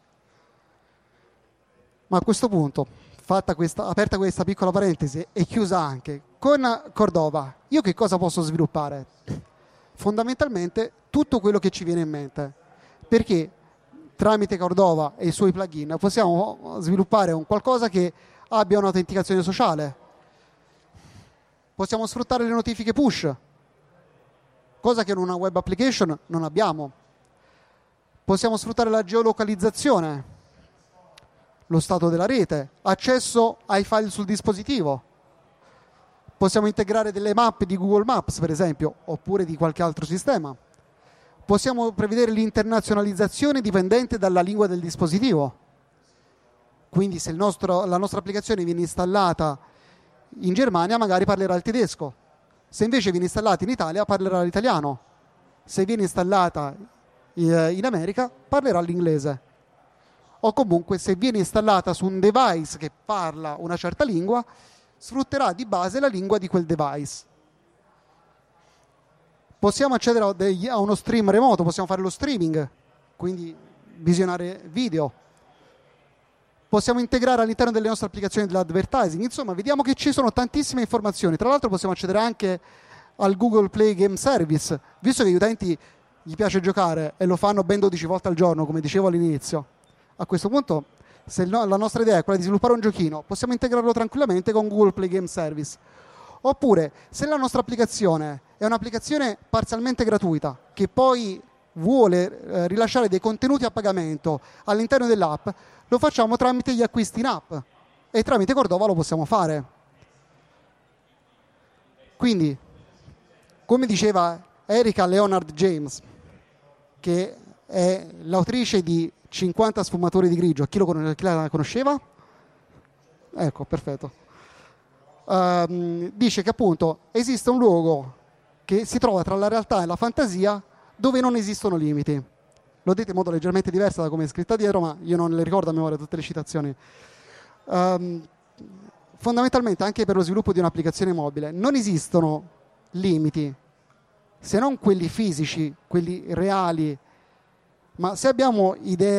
Ma a questo punto, aperta questa piccola parentesi e chiusa anche, con Cordova io che cosa posso sviluppare? Fondamentalmente tutto quello che ci viene in mente, perché tramite Cordova e i suoi plugin possiamo sviluppare un qualcosa che abbia un'autenticazione sociale. Possiamo sfruttare le notifiche push, cosa che in una web application non abbiamo. Possiamo sfruttare la geolocalizzazione, lo stato della rete, accesso ai file sul dispositivo. Possiamo integrare delle mappe di Google Maps, per esempio, oppure di qualche altro sistema. Possiamo prevedere l'internazionalizzazione dipendente dalla lingua del dispositivo. Quindi se la nostra applicazione viene installata in Germania magari parlerà il tedesco, se invece viene installata in Italia parlerà l'italiano, se viene installata in America parlerà l'inglese, o comunque se viene installata su un device che parla una certa lingua sfrutterà di base la lingua di quel device. Possiamo accedere a uno stream remoto, possiamo fare lo streaming, quindi visionare video. Possiamo integrare all'interno delle nostre applicazioni dell'advertising. Insomma, vediamo che ci sono tantissime informazioni. Tra l'altro possiamo accedere anche al Google Play Game Service, visto che agli utenti gli piace giocare e lo fanno ben 12 volte al giorno, come dicevo all'inizio. A questo punto, se la nostra idea è quella di sviluppare un giochino, possiamo integrarlo tranquillamente con Google Play Game Service. Oppure, se la nostra applicazione è un'applicazione parzialmente gratuita, che poi vuole rilasciare dei contenuti a pagamento all'interno dell'app, lo facciamo tramite gli acquisti in app e tramite Cordova lo possiamo fare. Quindi, come diceva Erika Leonard James, che è l'autrice di 50 sfumatori di grigio, chi la conosceva? Ecco, perfetto. Dice che appunto esiste un luogo che si trova tra la realtà e la fantasia dove non esistono limiti. L'ho detto in modo leggermente diverso da come è scritta dietro, ma io non le ricordo a memoria tutte le citazioni. Fondamentalmente anche per lo sviluppo di un'applicazione mobile non esistono limiti, se non quelli fisici, quelli reali, ma se abbiamo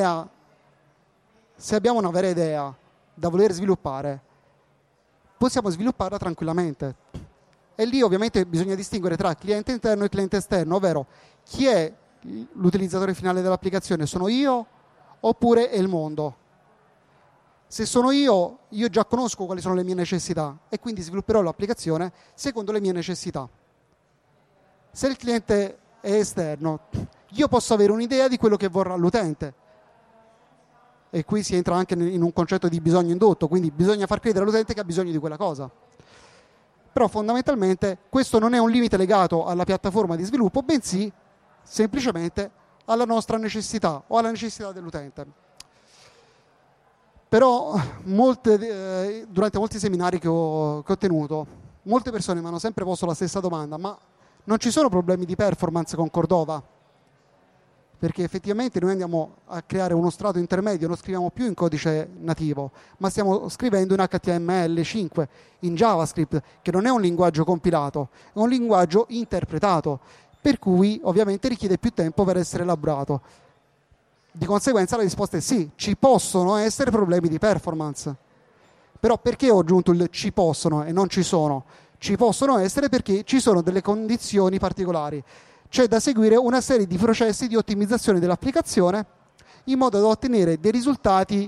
una vera idea da voler sviluppare, possiamo svilupparla tranquillamente. E lì ovviamente bisogna distinguere tra cliente interno e cliente esterno, ovvero chi è l'utilizzatore finale dell'applicazione, sono io oppure è il mondo. Se sono io già conosco quali sono le mie necessità e quindi svilupperò l'applicazione secondo le mie necessità. Se il cliente è esterno, io posso avere un'idea di quello che vorrà l'utente. E qui si entra anche in un concetto di bisogno indotto, quindi bisogna far credere all'utente che ha bisogno di quella cosa. Però fondamentalmente questo non è un limite legato alla piattaforma di sviluppo, bensì semplicemente alla nostra necessità o alla necessità dell'utente. Però durante molti seminari che ho tenuto, molte persone mi hanno sempre posto la stessa domanda: ma non ci sono problemi di performance con Cordova? Perché effettivamente noi andiamo a creare uno strato intermedio, non scriviamo più in codice nativo, ma stiamo scrivendo in HTML5, in JavaScript, che non è un linguaggio compilato, è un linguaggio interpretato. per cui ovviamente richiede più tempo per essere elaborato. Di conseguenza la risposta è sì, ci possono essere problemi di performance. Però perché ho aggiunto il ci possono e non ci sono? Ci possono essere perché ci sono delle condizioni particolari. C'è da seguire una serie di processi di ottimizzazione dell'applicazione in modo da ottenere dei risultati,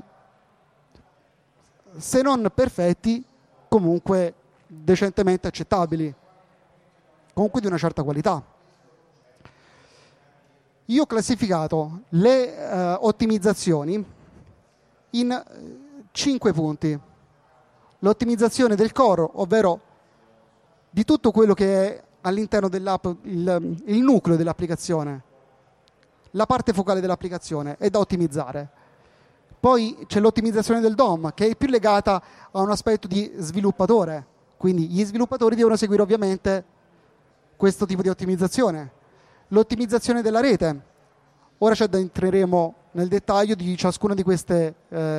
se non perfetti, comunque decentemente accettabili, comunque di una certa qualità. Io ho classificato le ottimizzazioni in 5 punti. L'ottimizzazione del core, ovvero di tutto quello che è all'interno dell'app, il nucleo dell'applicazione, la parte focale dell'applicazione è da ottimizzare. Poi c'è l'ottimizzazione del DOM, che è più legata a un aspetto di sviluppatore, quindi gli sviluppatori devono seguire ovviamente questo tipo di ottimizzazione. L'ottimizzazione della rete, ora entreremo nel dettaglio di ciascuno di questi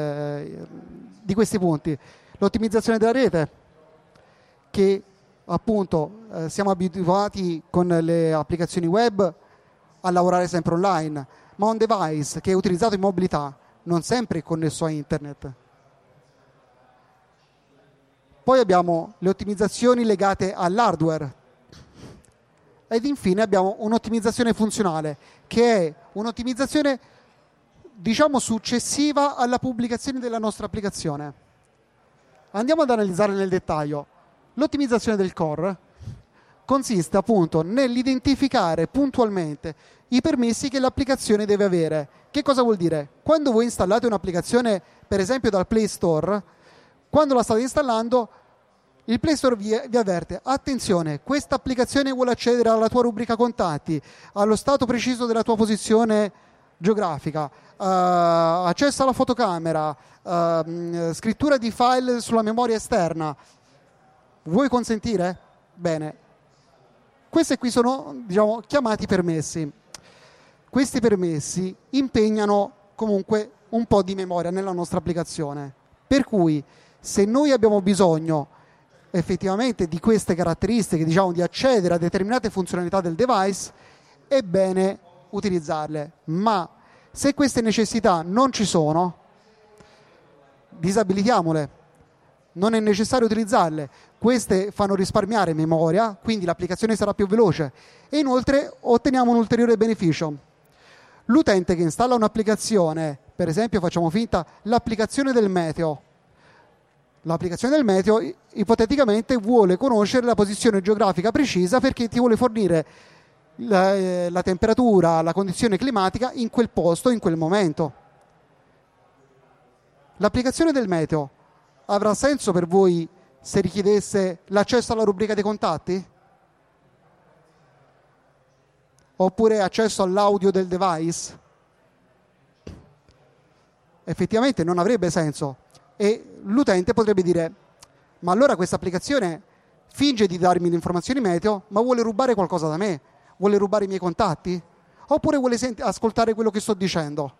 punti. L'ottimizzazione della rete, che appunto siamo abituati con le applicazioni web a lavorare sempre online, ma un device che è utilizzato in mobilità non sempre è connesso a internet. Poi abbiamo le ottimizzazioni legate all'hardware ed infine abbiamo un'ottimizzazione funzionale, che è un'ottimizzazione diciamo successiva alla pubblicazione della nostra applicazione. Andiamo ad analizzare nel dettaglio. L'ottimizzazione del core consiste appunto nell'identificare puntualmente i permessi che l'applicazione deve avere. Che cosa vuol dire? Quando voi installate un'applicazione, per esempio dal Play Store, quando la state installando, il Play Store vi avverte: attenzione, questa applicazione vuole accedere alla tua rubrica contatti, allo stato preciso della tua posizione geografica, accesso alla fotocamera, scrittura di file sulla memoria esterna. Vuoi consentire? Bene. Questi qui sono, diciamo, chiamati permessi. Questi permessi impegnano comunque un po' di memoria nella nostra applicazione. Per cui, se noi abbiamo bisogno effettivamente di queste caratteristiche, diciamo, di accedere a determinate funzionalità del device, è bene utilizzarle. Ma se queste necessità non ci sono, disabilitiamole. Non è necessario utilizzarle. Queste fanno risparmiare memoria, quindi l'applicazione sarà più veloce, e inoltre otteniamo un ulteriore beneficio. L'utente che installa un'applicazione, per esempio facciamo finta l'applicazione del meteo, ipoteticamente vuole conoscere la posizione geografica precisa perché ti vuole fornire la temperatura, la condizione climatica in quel posto, in quel momento. L'applicazione del meteo avrà senso per voi se richiedesse l'accesso alla rubrica dei contatti? Oppure accesso all'audio del device? Effettivamente non avrebbe senso. E l'utente potrebbe dire: ma allora questa applicazione finge di darmi le informazioni meteo, ma vuole rubare qualcosa da me? Vuole rubare i miei contatti? Oppure vuole ascoltare quello che sto dicendo?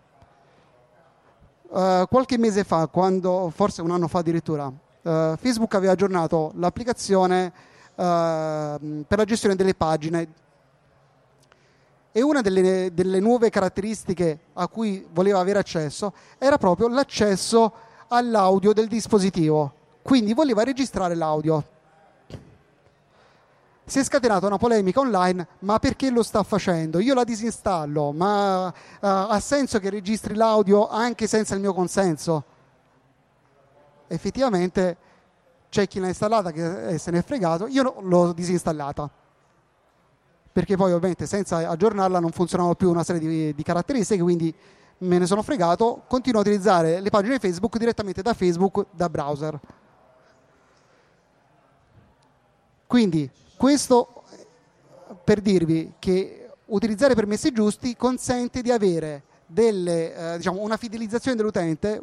Qualche mese fa, forse un anno fa addirittura, Facebook aveva aggiornato l'applicazione per la gestione delle pagine, e una delle nuove caratteristiche a cui voleva avere accesso era proprio l'accesso all'audio del dispositivo, quindi voleva registrare l'audio. Si è scatenata una polemica online: ma perché lo sta facendo? Io la disinstallo, ma ha senso che registri l'audio anche senza il mio consenso? Effettivamente c'è chi l'ha installata che se n'è fregato, io l'ho disinstallata, perché poi ovviamente senza aggiornarla non funzionava più una serie di caratteristiche, quindi me ne sono fregato, continuo a utilizzare le pagine Facebook direttamente da Facebook, da browser. Quindi questo per dirvi che utilizzare permessi giusti consente di avere una fidelizzazione dell'utente,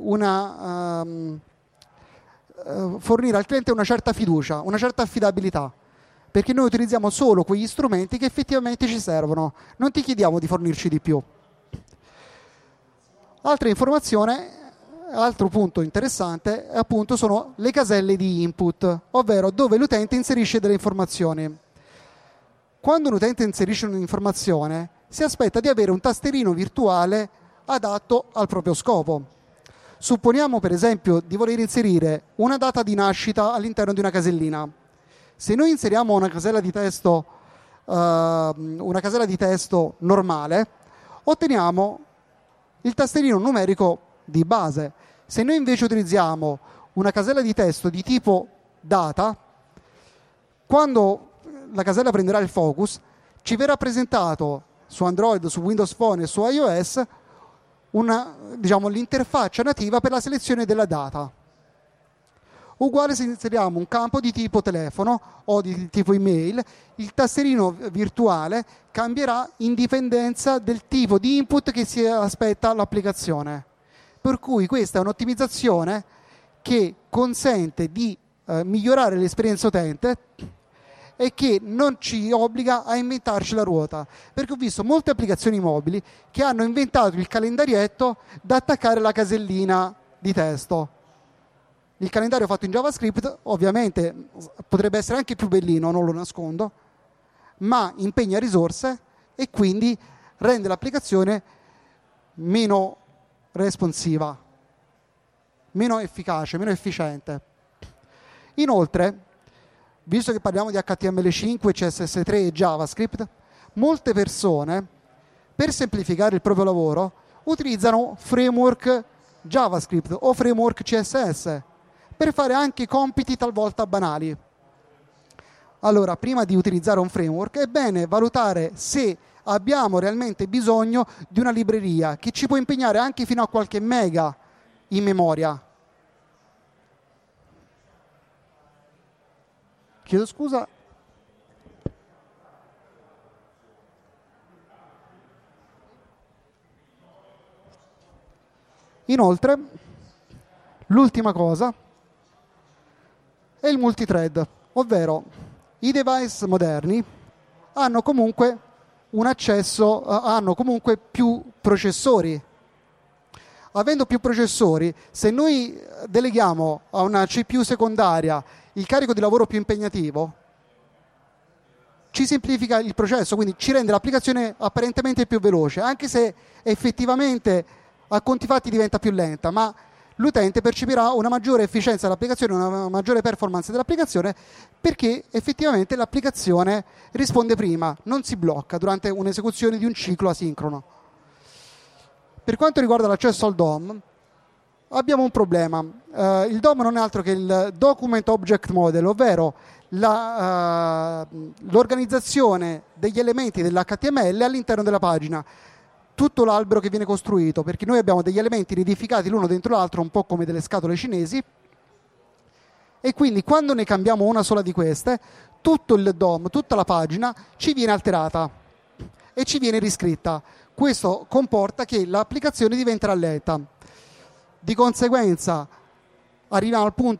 fornire al cliente una certa fiducia, una certa affidabilità, perché noi utilizziamo solo quegli strumenti che effettivamente ci servono, non ti chiediamo di fornirci di più. Altra informazione, altro punto interessante, appunto, sono le caselle di input, ovvero dove l'utente inserisce delle informazioni. quando un utente inserisce un'informazione, si aspetta di avere un tasterino virtuale adatto al proprio scopo. Supponiamo per esempio di voler inserire una data di nascita all'interno di una casellina. Se noi inseriamo una casella di testo normale, otteniamo il tasterino numerico di base. Se noi invece utilizziamo una casella di testo di tipo data, quando la casella prenderà il focus, ci verrà presentato su Android, su Windows Phone e su iOS l'interfaccia nativa per la selezione della data. Uguale se inseriamo un campo di tipo telefono o di tipo email, il tasterino virtuale cambierà in dipendenza del tipo di input che si aspetta l'applicazione. Per cui questa è un'ottimizzazione che consente di migliorare l'esperienza utente e che non ci obbliga a inventarci la ruota, perché ho visto molte applicazioni mobili che hanno inventato il calendarietto da attaccare alla casellina di testo. Il calendario fatto in JavaScript ovviamente potrebbe essere anche più bellino, non lo nascondo, ma impegna risorse e quindi rende l'applicazione meno responsiva, meno efficace, meno efficiente. Inoltre, visto che parliamo di HTML5, CSS3 e JavaScript, molte persone, per semplificare il proprio lavoro, utilizzano framework JavaScript o framework CSS per fare anche compiti talvolta banali. Allora, prima di utilizzare un framework, è bene valutare se abbiamo realmente bisogno di una libreria che ci può impegnare anche fino a qualche mega in memoria. Chiedo scusa. Inoltre, l'ultima cosa è il multithread, ovvero i device moderni hanno comunque un accesso, hanno comunque più processori. Avendo più processori, se noi deleghiamo a una CPU secondaria il carico di lavoro più impegnativo, ci semplifica il processo, quindi ci rende l'applicazione apparentemente più veloce, anche se effettivamente a conti fatti diventa più lenta, ma l'utente percepirà una maggiore efficienza dell'applicazione, una maggiore performance dell'applicazione, perché effettivamente l'applicazione risponde prima, non si blocca durante un'esecuzione di un ciclo asincrono. Per quanto riguarda l'accesso al DOM, abbiamo un problema. Il DOM non è altro che il Document Object Model, ovvero l'organizzazione degli elementi dell'HTML all'interno della pagina. Tutto l'albero che viene costruito, perché noi abbiamo degli elementi nidificati l'uno dentro l'altro, un po' come delle scatole cinesi, e quindi quando ne cambiamo una sola di queste, tutto il DOM, tutta la pagina ci viene alterata e ci viene riscritta. Questo comporta che l'applicazione diventerà lenta. Di conseguenza arriviamo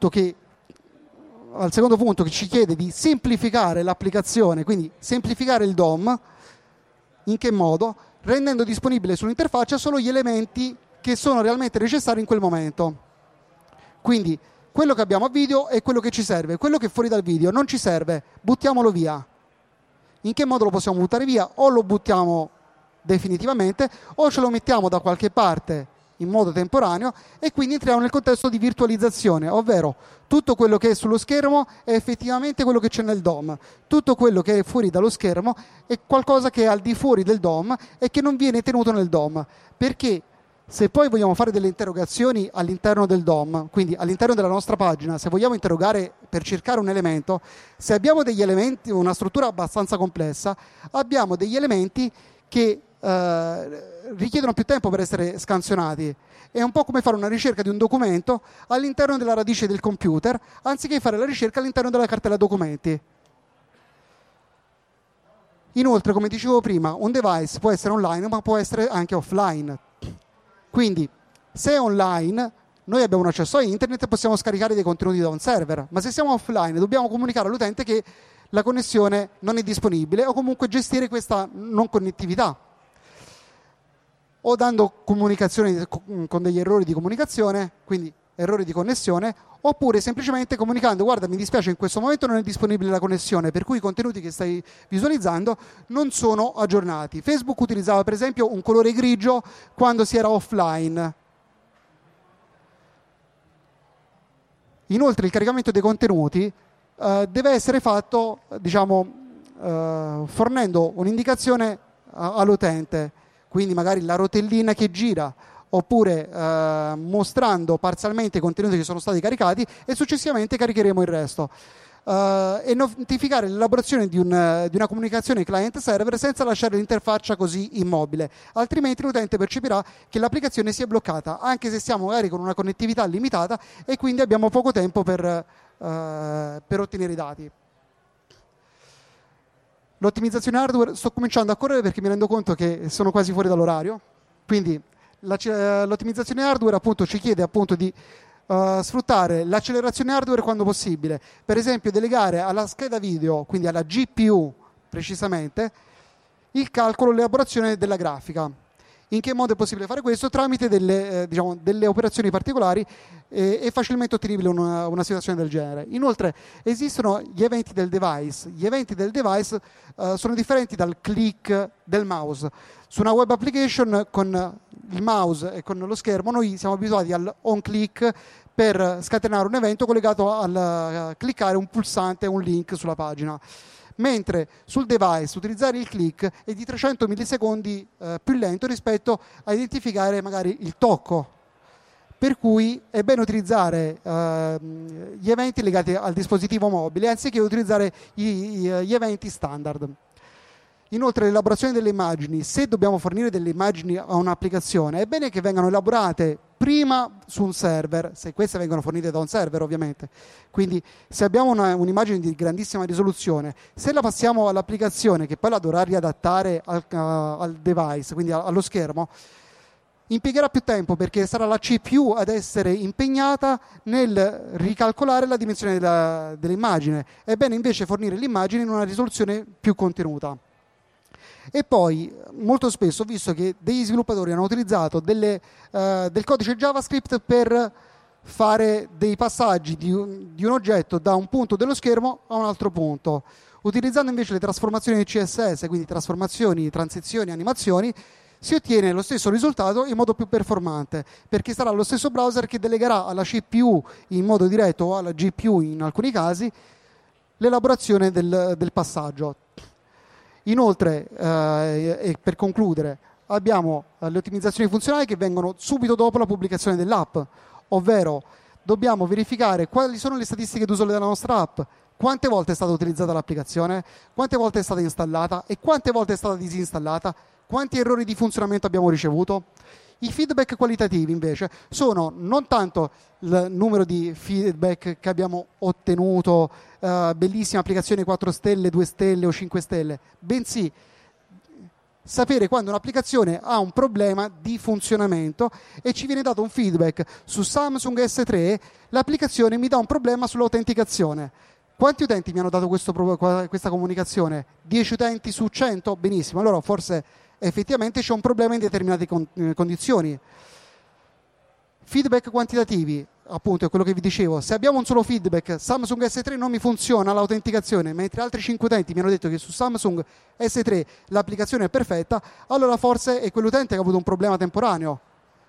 al secondo punto che ci chiede di semplificare l'applicazione, quindi semplificare il DOM. In che modo? Rendendo disponibile sull'interfaccia solo gli elementi che sono realmente necessari in quel momento. Quindi quello che abbiamo a video è quello che ci serve, quello che è fuori dal video non ci serve, buttiamolo via. In che modo lo possiamo buttare via? O lo buttiamo definitivamente o ce lo mettiamo da qualche parte in modo temporaneo e quindi entriamo nel contesto di virtualizzazione, ovvero tutto quello che è sullo schermo è effettivamente quello che c'è nel DOM, tutto quello che è fuori dallo schermo è qualcosa che è al di fuori del DOM e che non viene tenuto nel DOM, perché se poi vogliamo fare delle interrogazioni all'interno del DOM, quindi all'interno della nostra pagina, se vogliamo interrogare per cercare un elemento, se abbiamo degli elementi, una struttura abbastanza complessa, abbiamo degli elementi che richiedono più tempo per essere scansionati. È un po' come fare una ricerca di un documento all'interno della radice del computer, anziché fare la ricerca all'interno della cartella documenti. Inoltre, come dicevo prima, un device può essere online, ma può essere anche offline. Quindi, se è online, noi abbiamo un accesso a internet e possiamo scaricare dei contenuti da un server, ma se siamo offline dobbiamo comunicare all'utente che la connessione non è disponibile o comunque gestire questa non connettività, o dando comunicazioni con degli errori di comunicazione, quindi errori di connessione, oppure semplicemente comunicando: guarda, mi dispiace, in questo momento non è disponibile la connessione, per cui i contenuti che stai visualizzando non sono aggiornati. Facebook utilizzava per esempio un colore grigio quando si era offline. Inoltre il caricamento dei contenuti deve essere fatto, fornendo un'indicazione all'utente, quindi magari la rotellina che gira, oppure mostrando parzialmente i contenuti che sono stati caricati, e successivamente caricheremo il resto. E notificare l'elaborazione di una comunicazione client-server senza lasciare l'interfaccia così immobile, altrimenti l'utente percepirà che l'applicazione si è bloccata, anche se siamo magari con una connettività limitata e quindi abbiamo poco tempo per ottenere i dati. L'ottimizzazione hardware, sto cominciando a correre perché mi rendo conto che sono quasi fuori dall'orario, quindi l'ottimizzazione hardware appunto ci chiede appunto di sfruttare l'accelerazione hardware quando possibile, per esempio delegare alla scheda video, quindi alla GPU precisamente, il calcolo e l'elaborazione della grafica. In che modo è possibile fare questo? Tramite delle operazioni particolari e facilmente ottenibile una situazione del genere. Inoltre esistono gli eventi del device. Gli eventi del device sono differenti dal click del mouse. Su una web application con il mouse e con lo schermo noi siamo abituati al on click per scatenare un evento collegato al cliccare un pulsante, un link sulla pagina. Mentre sul device utilizzare il click è di 300 millisecondi più lento rispetto a identificare magari il tocco, per cui è bene utilizzare gli eventi legati al dispositivo mobile anziché utilizzare gli eventi standard. Inoltre l'elaborazione delle immagini, se dobbiamo fornire delle immagini a un'applicazione, è bene che vengano elaborate prima su un server, se queste vengono fornite da un server ovviamente. Quindi se abbiamo un'immagine di grandissima risoluzione, se la passiamo all'applicazione che poi la dovrà riadattare al device, quindi allo schermo, impiegherà più tempo perché sarà la CPU ad essere impegnata nel ricalcolare la dimensione dell'immagine. È bene invece fornire l'immagine in una risoluzione più contenuta. E poi molto spesso ho visto che degli sviluppatori hanno utilizzato del codice JavaScript per fare dei passaggi di un oggetto da un punto dello schermo a un altro punto. Utilizzando invece le trasformazioni CSS, quindi trasformazioni, transizioni, animazioni, si ottiene lo stesso risultato in modo più performante, perché sarà lo stesso browser che delegherà alla CPU in modo diretto o alla GPU in alcuni casi l'elaborazione del passaggio. Inoltre, e per concludere, abbiamo le ottimizzazioni funzionali che vengono subito dopo la pubblicazione dell'app, ovvero dobbiamo verificare quali sono le statistiche d'uso della nostra app, quante volte è stata utilizzata l'applicazione, quante volte è stata installata e quante volte è stata disinstallata, quanti errori di funzionamento abbiamo ricevuto. I feedback qualitativi invece sono non tanto il numero di feedback che abbiamo ottenuto, bellissima applicazione 4 stelle, 2 stelle o 5 stelle, bensì sapere quando un'applicazione ha un problema di funzionamento e ci viene dato un feedback. Su Samsung S3 l'applicazione mi dà un problema sull'autenticazione. Quanti utenti mi hanno dato questa comunicazione? 10 utenti su 100? Benissimo, allora forse effettivamente c'è un problema in determinate condizioni. Feedback quantitativi, appunto è quello che vi dicevo. Se abbiamo un solo feedback, Samsung S3 non mi funziona l'autenticazione, mentre altri 5 utenti mi hanno detto che su Samsung S3 l'applicazione è perfetta, allora forse è quell'utente che ha avuto un problema temporaneo.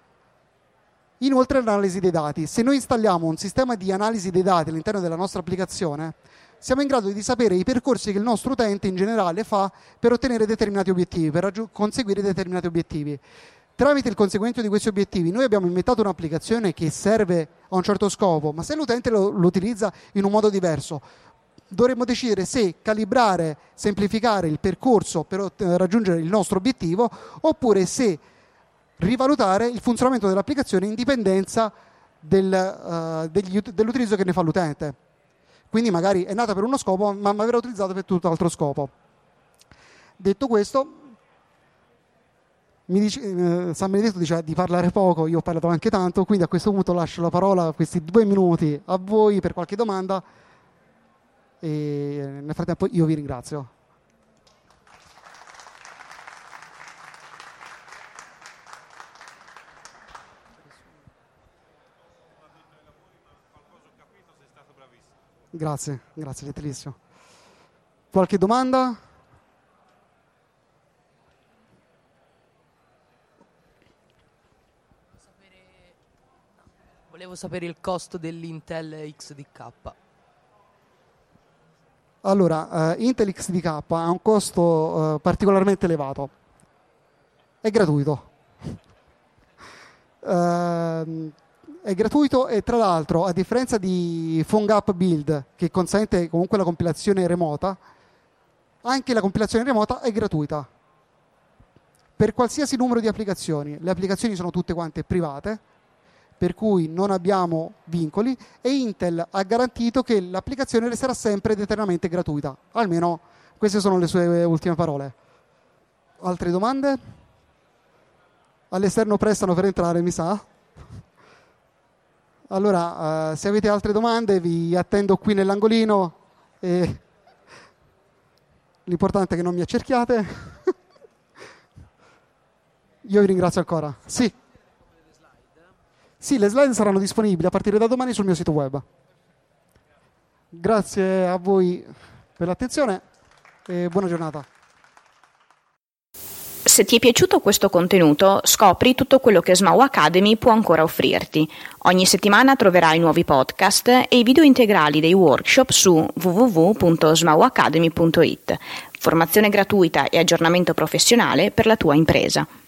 Inoltre l'analisi dei dati. Se noi installiamo un sistema di analisi dei dati all'interno della nostra applicazione, siamo in grado di sapere i percorsi che il nostro utente in generale fa per ottenere determinati obiettivi, per conseguire determinati obiettivi. Tramite il conseguimento di questi obiettivi noi abbiamo inventato un'applicazione che serve a un certo scopo, ma se l'utente lo utilizza in un modo diverso, dovremmo decidere se calibrare, semplificare il percorso per raggiungere il nostro obiettivo, oppure se rivalutare il funzionamento dell'applicazione in dipendenza dell'utilizzo che ne fa l'utente. Quindi magari è nata per uno scopo, ma verrà utilizzata per tutt'altro scopo. Detto questo, San Benedetto dice di parlare poco, io ho parlato anche tanto, quindi a questo punto lascio la parola, questi 2 minuti, a voi per qualche domanda e nel frattempo io vi ringrazio. Grazie, gentilissimo. Qualche domanda? Volevo sapere il costo dell'Intel XDK. Allora, Intel XDK ha un costo particolarmente elevato. È gratuito. È gratuito e tra l'altro, a differenza di PhoneGap Build, che consente comunque la compilazione remota, anche la compilazione remota è gratuita. Per qualsiasi numero di applicazioni. Le applicazioni sono tutte quante private, per cui non abbiamo vincoli, e Intel ha garantito che l'applicazione resterà sempre ed eternamente gratuita. Almeno queste sono le sue ultime parole. Altre domande? All'esterno prestano per entrare, mi sa. Allora, se avete altre domande vi attendo qui nell'angolino e l'importante è che non mi accerchiate. Io vi ringrazio ancora. Sì, le slide saranno disponibili a partire da domani sul mio sito web. Grazie a voi per l'attenzione e buona giornata. Se ti è piaciuto questo contenuto, scopri tutto quello che Smau Academy può ancora offrirti. Ogni settimana troverai nuovi podcast e i video integrali dei workshop su www.smauacademy.it. Formazione gratuita e aggiornamento professionale per la tua impresa.